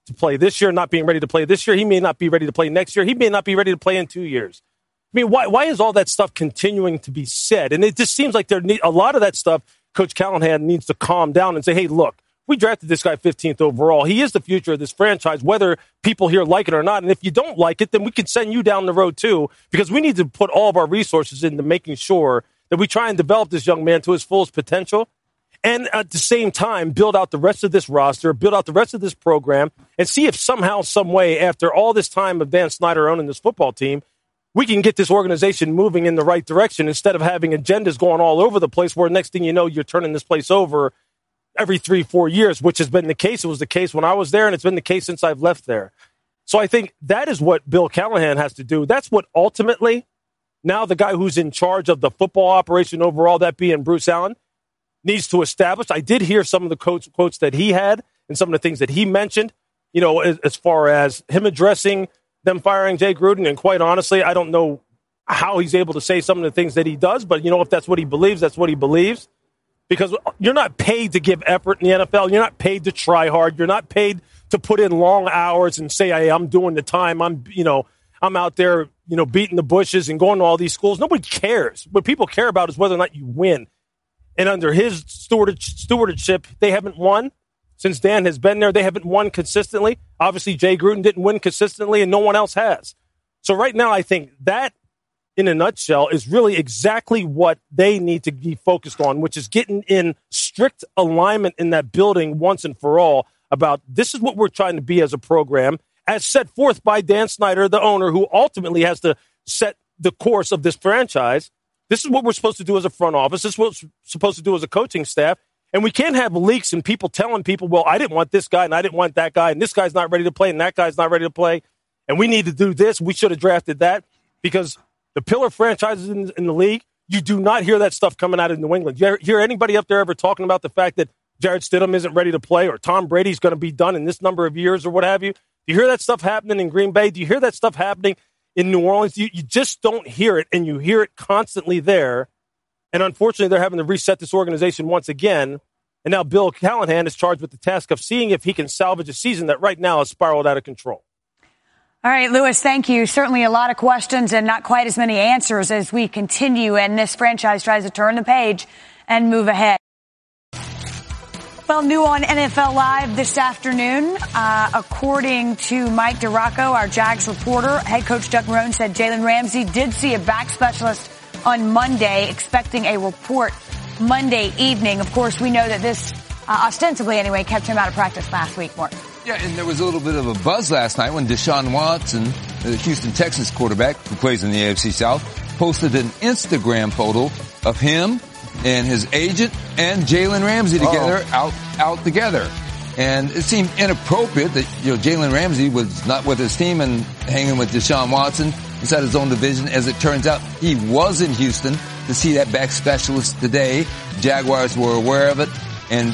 S20: to play this year, not being ready to play this year. He may not be ready to play next year. He may not be ready to play in two years. I mean, why why is all that stuff continuing to be said? And it just seems like there need, a lot of that stuff, Coach Callahan needs to calm down and say, hey, look, we drafted this guy fifteenth overall. He is the future of this franchise, whether people here like it or not. And if you don't like it, then we can send you down the road too, because we need to put all of our resources into making sure that we try and develop this young man to his fullest potential. And at the same time, build out the rest of this roster, build out the rest of this program, and see if somehow, some way, after all this time of Dan Snyder owning this football team, we can get this organization moving in the right direction instead of having agendas going all over the place where next thing you know, you're turning this place over every three, four years, which has been the case. It was the case when I was there, and it's been the case since I've left there. So I think that is what Bill Callahan has to do. That's what ultimately, now the guy who's in charge of the football operation overall, that being Bruce Allen, needs to establish. I did hear some of the quotes, quotes that he had and some of the things that he mentioned, you know, as, as far as him addressing them firing Jay Gruden. And quite honestly, I don't know how he's able to say some of the things that he does, but, you know, if that's what he believes, that's what he believes. Because you're not paid to give effort in the N F L. You're not paid to try hard. You're not paid to put in long hours and say, hey, I'm doing the time. I'm, you know, I'm out there, you know, beating the bushes and going to all these schools. Nobody cares. What people care about is whether or not you win. And under his stewardship, they haven't won. Since Dan has been there, they haven't won consistently. Obviously, Jay Gruden didn't win consistently, and no one else has. So right now, I think that, in a nutshell, is really exactly what they need to be focused on, which is getting in strict alignment in that building once and for all about this is what we're trying to be as a program, as set forth by Dan Snyder, the owner, who ultimately has to set the course of this franchise. This is what we're supposed to do as a front office. This is what we're supposed to do as a coaching staff. And we can't have leaks and people telling people, well, I didn't want this guy and I didn't want that guy and this guy's not ready to play and that guy's not ready to play. And we need to do this. We should have drafted that, because the pillar franchises in, in the league, you do not hear that stuff coming out of New England. You hear anybody up there ever talking about the fact that Jarrett Stidham isn't ready to play or Tom Brady's going to be done in this number of years or what have you? Do you hear that stuff happening in Green Bay? Do you hear that stuff happening in New Orleans? You, you just don't hear it, and you hear it constantly there. And unfortunately, they're having to reset this organization once again. And now Bill Callahan is charged with the task of seeing if he can salvage a season that right now has spiraled out of control.
S2: All right, Louis, thank you. Certainly a lot of questions and not quite as many answers as we continue and this franchise tries to turn the page and move ahead. Well, new on N F L Live this afternoon, uh, according to Mike DiRocco, our Jags reporter, head coach Doug Marrone said Jalen Ramsey did see a back specialist on Monday, expecting a report Monday evening. Of course, we know that this, uh, ostensibly anyway, kept him out of practice last week, Mark.
S7: Yeah, and there was a little bit of a buzz last night when Deshaun Watson, the Houston Texans quarterback who plays in the A F C South, posted an Instagram photo of him and his agent and Jalen Ramsey together, Uh-oh. out out together. And it seemed inappropriate that, you know, Jalen Ramsey was not with his team and hanging with Deshaun Watson inside his own division. As it turns out, he was in Houston to see that back specialist today. Jaguars were aware of it and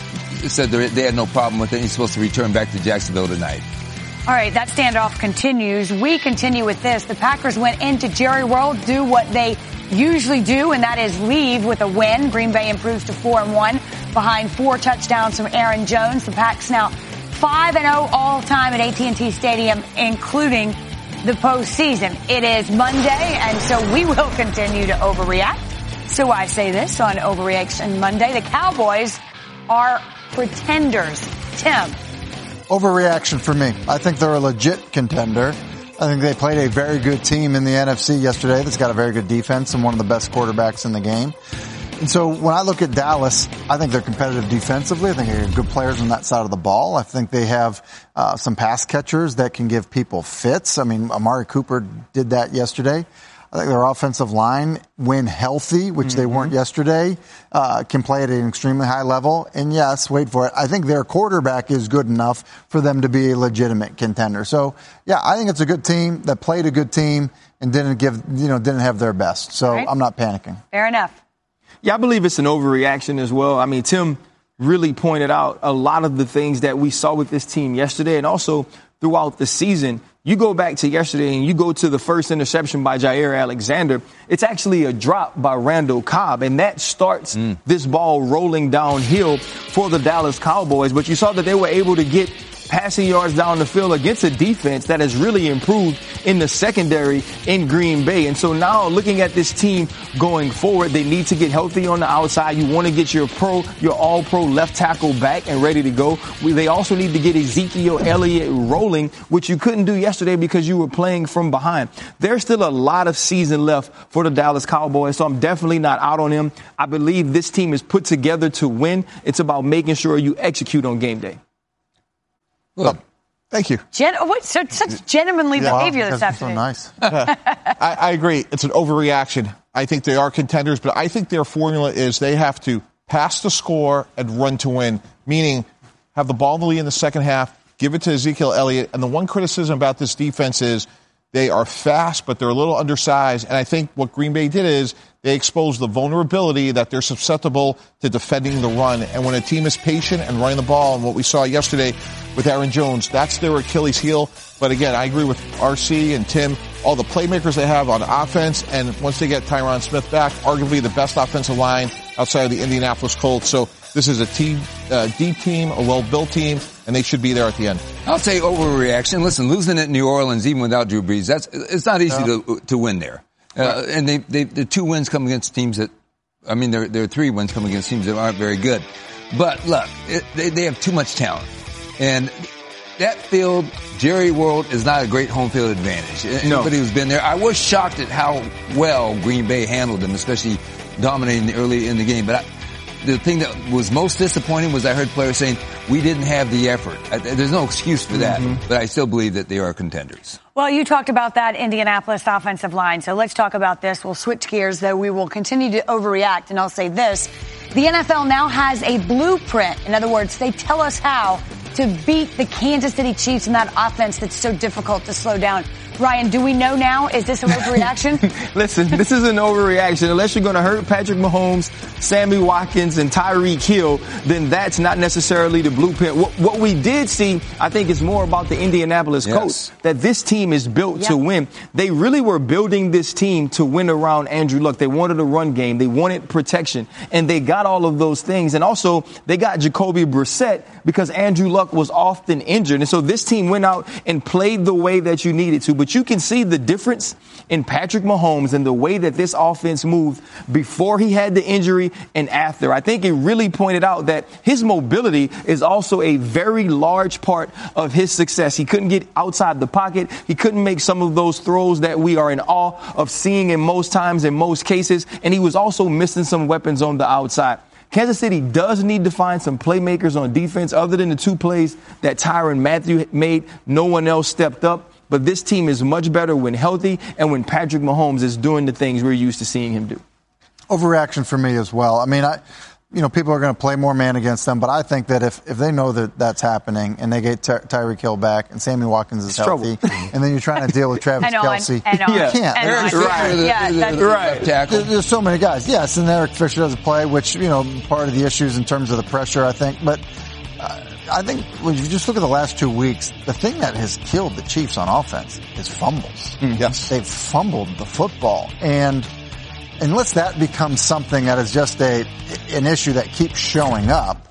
S7: said they had no problem with it. He's supposed to return back to Jacksonville tonight.
S2: All right, that standoff continues. We continue with this. The Packers went into Jerry World, do what they usually do, and that is leave with a win. Green Bay improves to four and one behind four touchdowns from Aaron Jones. The Packers now five and oh all time at A T and T Stadium, including the postseason. It is Monday, and so we will continue to overreact. So I say this on Overreaction Monday. The Cowboys are pretenders. Tim.
S6: Overreaction for me. I think they're a legit contender. I think they played a very good team in the N F C yesterday that's got a very good defense and one of the best quarterbacks in the game. And so when I look at Dallas, I think they're competitive defensively. I think they have good players on that side of the ball. I think they have uh, some pass catchers that can give people fits. I mean, Amari Cooper did that yesterday. I think their offensive line, when healthy, which mm-hmm. they weren't yesterday, uh, can play at an extremely high level. And yes, wait for it, I think their quarterback is good enough for them to be a legitimate contender. So, yeah, I think it's a good team that played a good team and didn't give, you know, didn't have their best. So right. I'm not panicking.
S2: Fair enough.
S9: Yeah, I believe it's an overreaction as well. I mean, Tim really pointed out a lot of the things that we saw with this team yesterday and also throughout the season. You go back to yesterday and you go to the first interception by Jair Alexander. It's actually a drop by Randall Cobb, and that starts mm. this ball rolling downhill for the Dallas Cowboys. But you saw that they were able to get passing yards down the field against a defense that has really improved in the secondary in Green Bay. And so now looking at this team going forward, they need to get healthy on the outside. You want to get your pro, your all pro left tackle back and ready to go. They also need to get Ezekiel Elliott rolling, which you couldn't do yesterday because you were playing from behind. There's still a lot of season left for the Dallas Cowboys, so I'm definitely not out on him. I believe this team is put together to win. It's about making sure you execute on game day.
S8: Look, thank you.
S2: Gen- oh, what, so, such gentlemanly
S8: Yeah,
S2: behavior
S8: wow,
S2: this
S8: that's
S2: afternoon.
S6: So nice.
S8: I, I agree. It's an overreaction. I think they are contenders, but I think their formula is they have to pass the score and run to win, meaning have the ball in the lead in the second half, give it to Ezekiel Elliott. And the one criticism about this defense is they are fast, but they're a little undersized. And I think what Green Bay did is they exposed the vulnerability that they're susceptible to defending the run. And when a team is patient and running the ball, and what we saw yesterday with Aaron Jones, that's their Achilles heel. But again, I agree with R C and Tim, all the playmakers they have on offense. And once they get Tyron Smith back, arguably the best offensive line outside of the Indianapolis Colts. So this is a team, uh, deep team, a well-built team, and they should be there at the end.
S7: I'll say overreaction. Listen, losing at New Orleans, even without Drew Brees, that's it's not easy
S8: No.
S7: to to win there. Uh, and they, they, the two wins come against teams that, I mean, there, there are three wins coming against teams that aren't very good. But look, it, they, they have too much talent. And that field, Jerry World, is not a great home field advantage.
S9: No.
S7: Anybody who's been there, I was shocked at how well Green Bay handled them, especially dominating early in the game. But I, the thing that was most disappointing was I heard players saying, we didn't have the effort. I, there's no excuse for that, mm-hmm. but I still believe that they are contenders.
S2: Well, you talked about that Indianapolis offensive line, so let's talk about this. We'll switch gears, though we will continue to overreact, and I'll say this. The N F L now has a blueprint. In other words, they tell us how to beat the Kansas City Chiefs in that offense that's so difficult to slow down. Ryan, do we know now? Is this an overreaction?
S9: Listen, this is an overreaction. Unless you're going to hurt Patrick Mahomes, Sammy Watkins, and Tyreek Hill, then that's not necessarily the blueprint. What, what we did see, I think, is more about the Indianapolis
S7: Yes.
S9: Colts, that this team is built
S2: Yeah.
S9: to win. They really were building this team to win around Andrew Luck. They wanted a run game. They wanted protection. And they got all of those things. And also, they got Jacoby Brissett because Andrew Luck was often injured. And so this team went out and played the way that you needed to. But you can see the difference in Patrick Mahomes and the way that this offense moved before he had the injury and after. I think it really pointed out that his mobility is also a very large part of his success. He couldn't get outside the pocket. He couldn't make some of those throws that we are in awe of seeing in most times, in most cases. And he was also missing some weapons on the outside. Kansas City does need to find some playmakers on defense. Other than the two plays that Tyrann Mathieu made, no one else stepped up. But this team is much better when healthy and when Patrick Mahomes is doing the things we're used to seeing him do.
S6: Overreaction for me as well. I mean, I, you know, people are going to play more man against them, but I think that if, if they know that that's happening and they get Ty- Tyreek Hill back and Sammy Watkins is
S9: It's
S6: healthy, and then you're trying to deal with Travis
S2: And on,
S6: Kelce,
S2: and on,
S6: you can't.
S2: and
S6: There's-
S2: on.
S7: Right.
S2: Yeah,
S7: The-
S2: that's
S7: the-
S9: right.
S7: Tackle.
S6: There's so many guys. Yes, and Eric Fisher doesn't play, which, you know, part of the issues in terms of the pressure, I think. But uh, I think when you just look at the last two weeks, the thing that has killed the Chiefs on offense is fumbles.
S8: Mm, yes.
S6: They've fumbled the football. And unless that becomes something that is just a an issue that keeps showing up,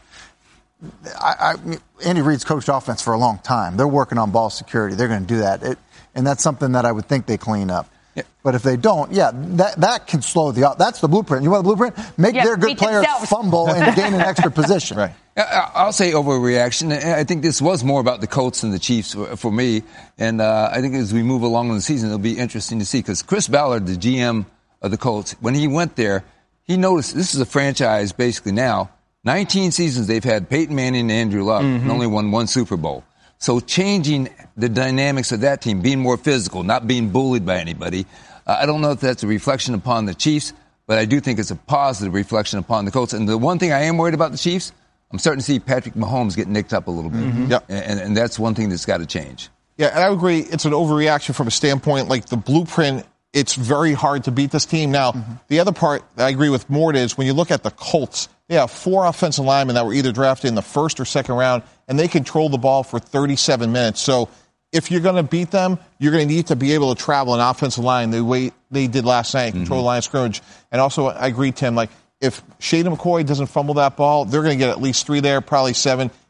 S6: I, I, Andy Reid's coached offense for a long time. They're working on ball security. They're going to do that. It, and that's something that I would think they clean up. Yeah. But if they don't, yeah, that that can slow the – that's the blueprint. You want the blueprint? Make
S2: Yeah,
S6: their good
S2: beat
S6: players
S2: themselves.
S6: fumble and gain an extra position.
S8: Right.
S7: I- I'll say overreaction. I think this was more about the Colts than the Chiefs for, for me. And uh, I think as we move along in the season, it'll be interesting to see. Because Chris Ballard, the G M of the Colts, when he went there, he noticed this is a franchise basically now. nineteen seasons they've had Peyton Manning and Andrew Luck
S9: Mm-hmm.
S7: and only won one Super Bowl. So changing the dynamics of that team, being more physical, not being bullied by anybody. Uh, I don't know if that's a reflection upon the Chiefs, but I do think it's a positive reflection upon the Colts. And the one thing I am worried about the Chiefs, I'm starting to see Patrick Mahomes get nicked up a little bit.
S8: Mm-hmm. Yep.
S7: And, and that's one thing that's got to change.
S8: Yeah, and I would agree it's an overreaction from a standpoint like the blueprint. It's very hard to beat this team. Now, mm-hmm. the other part I agree with Mort is when you look at the Colts, they have four offensive linemen that were either drafted in the first or second round, and they control the ball for thirty-seven minutes. So if you're going to beat them, you're going to need to be able to travel an offensive line the way they did last night, mm-hmm. control the line of scrimmage. And also, I agree, Tim, like if Shady McCoy doesn't fumble that ball, they're going to get at least three there, probably seven.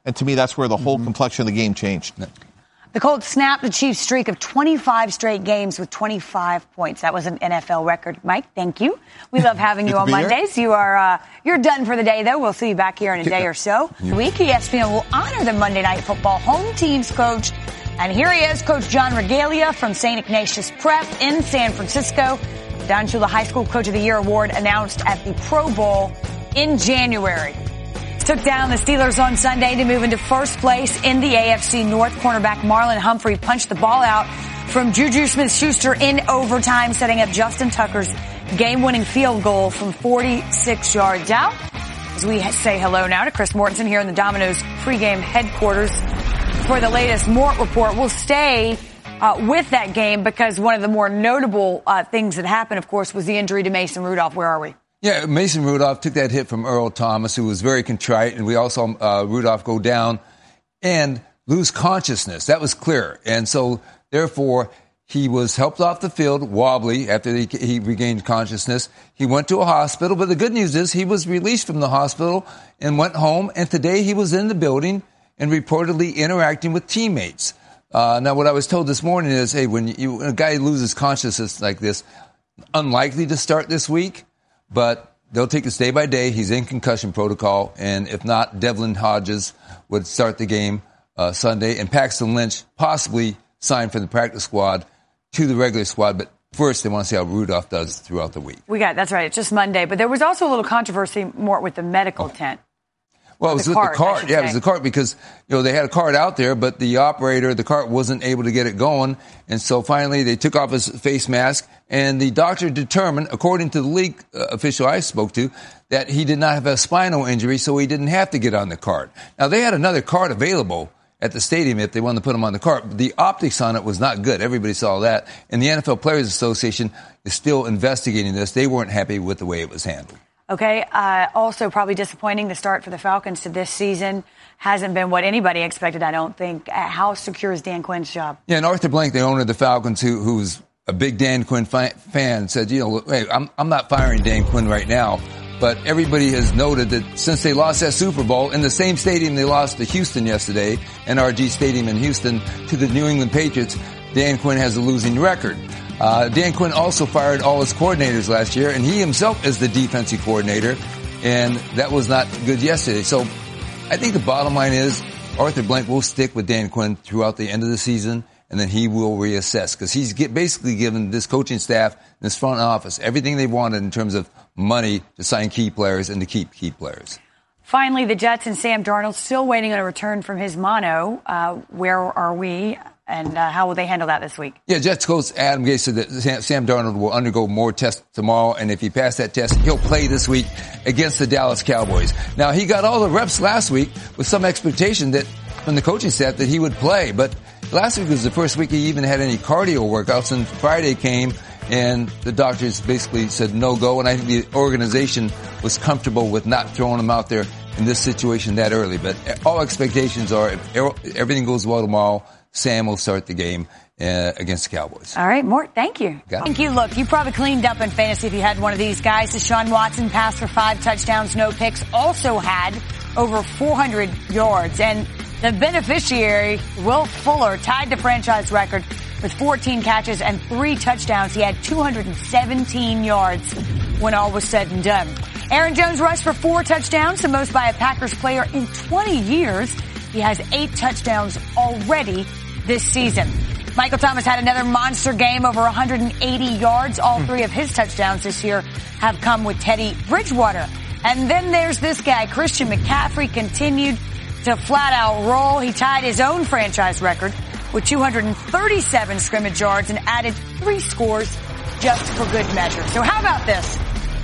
S8: And to me, that's where the whole mm-hmm. complexion of the game changed.
S2: The Colts snapped the Chiefs' streak of twenty-five straight games with twenty-five points. That was an N F L record. Mike, thank you. We love having you on Mondays. Here. You are uh, you're done for the day, though. We'll see you back here in a day or so. The week, E S P N will honor the Monday Night Football home team's coach. And here he is, Coach John Regalia from Saint Ignatius Prep in San Francisco. Don Shula High School Coach of the Year award announced at the Pro Bowl in January. Took down the Steelers on Sunday to move into first place in the A F C North. Cornerback Marlon Humphrey punched the ball out from Juju Smith-Schuster in overtime, setting up Justin Tucker's game-winning field goal from forty-six yards out. As we say hello now to Chris Mortensen here in the Domino's pregame headquarters for the latest Mort report. We'll stay uh, with that game because one of the more notable uh, things that happened, of course, was the injury to Mason Rudolph. Where are we?
S7: Yeah, Mason Rudolph took that hit from Earl Thomas, who was very contrite, and we also saw uh, Rudolph go down and lose consciousness. That was clear. And so, therefore, he was helped off the field, wobbly, after he, he regained consciousness. He went to a hospital, but the good news is he was released from the hospital and went home, and today he was in the building and reportedly interacting with teammates. Uh, now, what I was told this morning is, hey, when you, a guy loses consciousness like this, unlikely to start this week. But they'll take this day by day. He's in concussion protocol. And if not, Devlin Hodges would start the game uh, Sunday. And Paxton Lynch possibly signed for the practice squad to the regular squad. But first, they want to see how Rudolph does throughout the week.
S2: We got, that's right. It's just Monday. But there was also a little controversy more with the medical oh. tent.
S7: Well, it was
S2: the
S7: with
S2: cart,
S7: the cart. Yeah, say. It was the cart because, you know, they had a cart out there, but the operator, the cart wasn't able to get it going. And so finally they took off his face mask, and the doctor determined, according to the league uh, official I spoke to, that he did not have a spinal injury, so he didn't have to get on the cart. Now, they had another cart available at the stadium if they wanted to put him on the cart. But the optics on it was not good. Everybody saw that. And the N F L Players Association is still investigating this. They weren't happy with the way it was handled.
S2: Okay, uh, also probably disappointing the start for the Falcons to this season. Hasn't been what anybody expected, I don't think. Uh, how secure is Dan Quinn's job?
S7: Yeah, and Arthur Blank, the owner of the Falcons, who who's a big Dan Quinn fi- fan, said, you know, hey, I'm, I'm not firing Dan Quinn right now. But everybody has noted that since they lost that Super Bowl in the same stadium they lost to Houston yesterday, N R G Stadium in Houston, to the New England Patriots, Dan Quinn has a losing record. Uh, Dan Quinn also fired all his coordinators last year, and he himself is the defensive coordinator, and that was not good yesterday. So I think the bottom line is Arthur Blank will stick with Dan Quinn throughout the end of the season, and then he will reassess because he's get, basically given this coaching staff and this front office everything they wanted in terms of money to sign key players and to keep key players.
S2: Finally, the Jets and Sam Darnold still waiting on a return from his mono. Uh, where are we? And uh, how will they handle that this week?
S7: Yeah, Jets coach Adam Gase said that Sam, Sam Darnold will undergo more tests tomorrow, and if he passed that test, he'll play this week against the Dallas Cowboys. Now, he got all the reps last week with some expectation that from the coaching staff that he would play, but last week was the first week he even had any cardio workouts, and Friday came, and the doctors basically said no go, and I think the organization was comfortable with not throwing him out there in this situation that early. But all expectations are if everything goes well tomorrow, Sam will start the game uh, against the Cowboys.
S2: All right, Mort, thank you. Thank you. Look, you probably cleaned up in fantasy if you had one of these guys. Deshaun Watson passed for five touchdowns, no picks, also had over four hundred yards. And the beneficiary, Will Fuller, tied the franchise record with fourteen catches and three touchdowns. He had two hundred seventeen yards when all was said and done. Aaron Jones rushed for four touchdowns, the most by a Packers player in twenty years. He has eight touchdowns already this season. Michael Thomas had another monster game, over one hundred eighty yards. All three of his touchdowns this year have come with Teddy Bridgewater. And then there's this guy, Christian McCaffrey, continued to flat out roll. He tied his own franchise record with two hundred thirty-seven scrimmage yards and added three scores just for good measure. So how about this?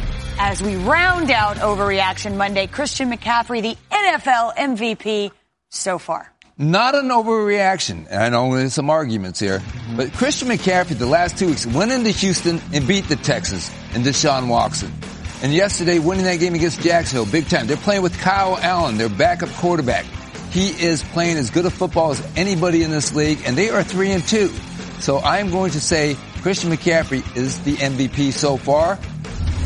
S2: As we round out Overreaction Monday, Christian McCaffrey, the N F L M V P so far.
S7: Not an overreaction. I know there's some arguments here. But Christian McCaffrey, the last two weeks, went into Houston and beat the Texans and Deshaun Watson. And yesterday, winning that game against Jacksonville, big time. They're playing with Kyle Allen, their backup quarterback. He is playing as good a football as anybody in this league, and they are three and two. So I'm going to say Christian McCaffrey is the M V P so far.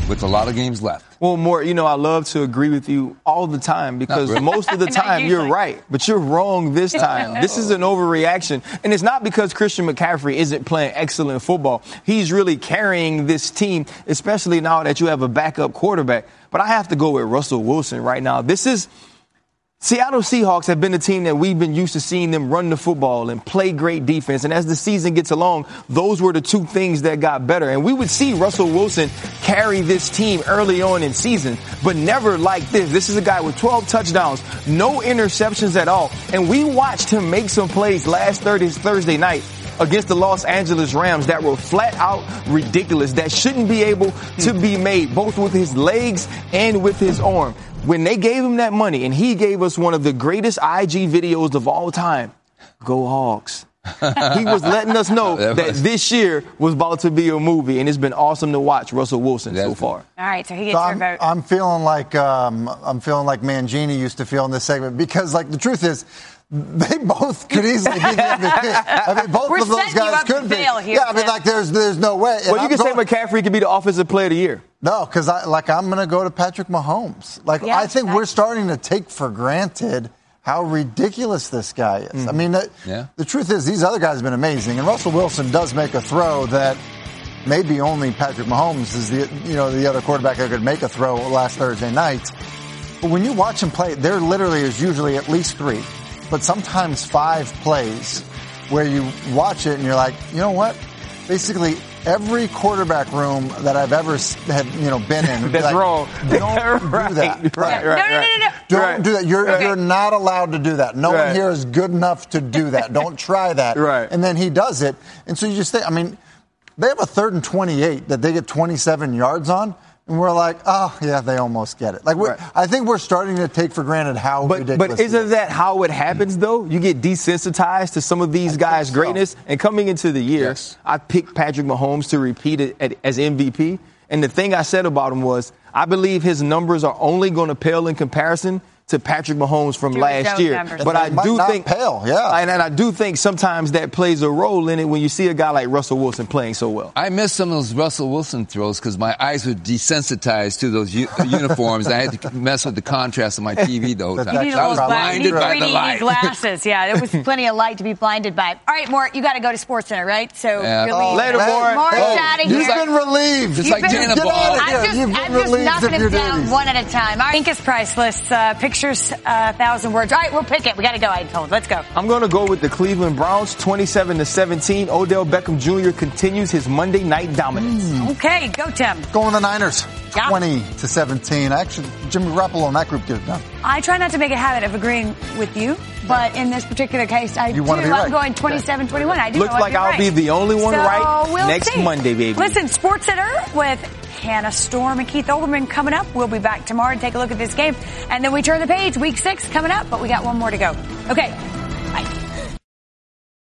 S7: with a lot of games left.
S9: Well, more, you know, I love to agree with you all the time because
S7: really.
S9: most of the time you're right, but you're wrong this time. This is an overreaction. And it's not because Christian McCaffrey isn't playing excellent football. He's really carrying this team, especially now that you have a backup quarterback. But I have to go with Russell Wilson right now. This is Seattle Seahawks have been a team that we've been used to seeing them run the football and play great defense. And as the season gets along, those were the two things that got better. And we would see Russell Wilson carry this team early on in season, but never like this. This is a guy with twelve touchdowns, no interceptions at all. And we watched him make some plays last Thursday night against the Los Angeles Rams that were flat out ridiculous, that shouldn't be able to be made, both with his legs and with his arm. When they gave him that money, and he gave us one of the greatest I G videos of all time, go Hogs. He was letting us know that this year was about to be a movie, and it's been awesome to watch Russell Wilson so far.
S2: All right, so he gets
S6: so
S2: your
S6: I'm,
S2: vote.
S6: I'm feeling like um, I'm feeling like Mangini used to feel in this segment because, like, the truth is, they both could easily be the M V P. I mean, both
S2: We're
S6: of those guys could be.
S2: Here,
S6: yeah, I mean, like, there's there's no way.
S9: Well, and you I'm can going, say McCaffrey could be the offensive player of the year.
S6: No, because I like I'm going to go to Patrick Mahomes. Like, yeah, I think we're starting to take for granted how ridiculous this guy is. Mm. I mean, the, yeah. the truth is, these other guys have been amazing, and Russell Wilson does make a throw that maybe only Patrick Mahomes is the you know the other quarterback that could make a throw last Thursday night. But when you watch him play, there literally is usually at least three, but sometimes five plays where you watch it and you're like, you know what? Basically, every quarterback room that I've ever have, you know been in,
S9: that's
S6: like,
S9: wrong.
S6: Don't
S9: right.
S6: do that.
S9: Right, right,
S2: no, no, no, no, no.
S6: Don't
S9: right.
S6: do that. You're
S2: okay.
S6: you're not allowed to do that. No
S9: right.
S6: one here is good enough to do that. Don't try that.
S9: Right.
S6: And then he does it, and so you just think. I mean, they have a third and twenty-eight that they get twenty-seven yards on. And we're like, oh, yeah, they almost get it. Like, we're, right. I think we're starting to take for granted how
S9: but,
S6: ridiculous
S9: But isn't
S6: it is.
S9: that how it happens, though? You get desensitized to some of these I guys' greatness. So. And coming into the year, yes. I picked Patrick Mahomes to repeat it at, as M V P. And the thing I said about him was, I believe his numbers are only going to pale in comparison to Patrick Mahomes from
S2: Drew
S9: last year.
S2: Numbers.
S9: But I do think
S6: pale, yeah.
S9: And, and I do think sometimes that plays a role in it when you see a guy like Russell Wilson playing so well.
S7: I missed some of those Russell Wilson throws because my eyes were desensitized to those u- uniforms. I had to mess with the contrast of my T V the whole time.
S2: You need
S7: I was
S2: gla-
S7: blinded by the light.
S2: glasses. Yeah, there was plenty of light to be blinded by. All right, Mort, you got to go to SportsCenter, right? So
S7: yeah.
S2: you're
S7: oh,
S2: leaving.
S9: Later, Mort.
S2: Mort's
S6: hey,
S2: out of
S6: you've
S2: here.
S6: You've been relieved.
S7: Just like Dana Ball.
S2: I'm just,
S6: You've been
S2: I'm just
S6: relieved
S2: knocking
S6: of your
S2: it down
S6: duties.
S2: one at a time. All right, Ink is priceless. Uh, pictures, uh, thousand words. All right, we'll pick it. We got to go, I told. Let's go.
S9: I'm going to go with the Cleveland Browns, twenty-seven to seventeen. Odell Beckham Junior continues his Monday night dominance.
S2: Mm. Okay, go, Tim.
S6: Going the Niners,
S2: yeah.
S6: twenty to seventeen. Actually, Jimmy Garoppolo and that group get it done.
S2: I try not to make a habit of agreeing with you, but in this particular case, I
S6: you
S2: do.
S6: Want to be
S2: I'm
S6: right.
S2: going twenty-seven twenty-one. I do.
S9: Looks
S2: know
S9: like I'll
S2: right.
S9: be the only one
S2: so
S9: right
S2: we'll
S9: next
S2: see.
S9: Monday, baby.
S2: Listen, SportsCenter with Hannah Storm and Keith Olbermann coming up. We'll be back tomorrow to take a look at this game. And then we turn the page. Week six coming up, but we got one more to go. Okay.